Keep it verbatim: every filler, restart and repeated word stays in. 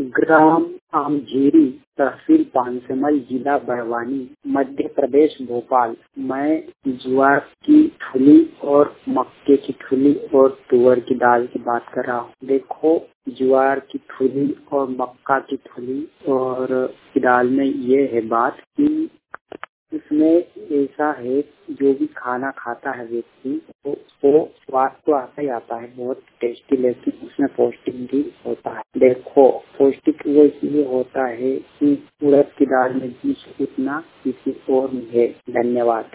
ग्राम आमझीरी, तहसील पानसेमल, जिला बड़वानी, मध्य प्रदेश, भोपाल। मैं ज्वार की फली और मक्के की फली और तुअर की दाल की बात कर रहा हूँ। देखो, ज्वार की फली और मक्का की फली और की दाल में ये है बात कि इसमें ऐसा है, जो भी खाना खाता है व्यक्ति तो वो स्वाद तो आता ही आता है, बहुत टेस्टी, लेकिन उसमें पौष्टिक भी होता है। देखो, पौष्टिक वो इसलिए होता है कि उड़द की दाल में बीज उतना किसी और में है। धन्यवाद।